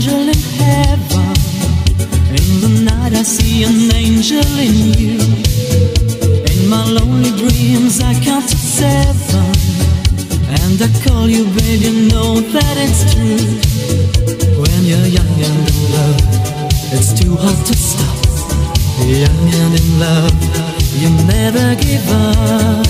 angel in heaven. In the night I see an angel in you. In my lonely dreams I count to 7, and I call you, babe, you know that it's true. When you're young and in love, it's too hard to stop. Young and in love, you never give up.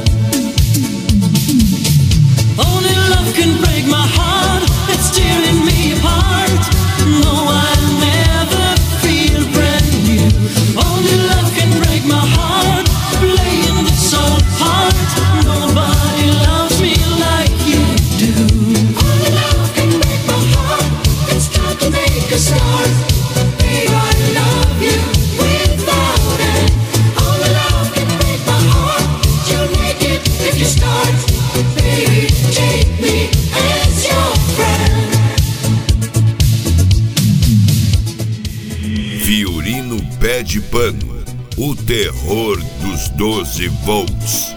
Only love can break my heart, it's tearing me apart. No, I'll never feel brand new. Only love can break my heart, playing this old part. Nobody loves me like you do. Only love can break my heart, it's time to make a start. Babe, I love you without it. Only love can break my heart, you'll make it if you start. Baby, take me as your friend. Fiorino Pé de Pano, o terror dos 12 volts.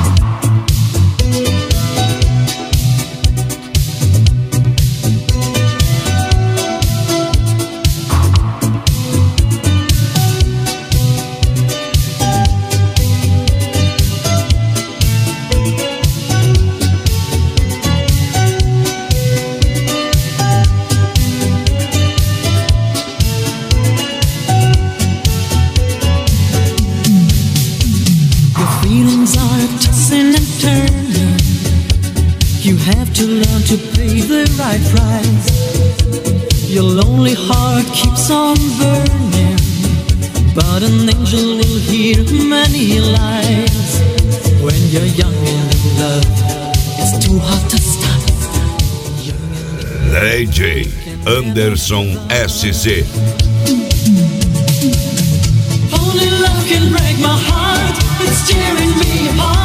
Feelings are tossing and turning. You have to learn to pay the right price. Your lonely heart keeps on burning, but an angel will hear many lies. When you're young and in love, it's too hard to stop. DJ Anderson SC. Only love can break my heart, it's tearing me apart.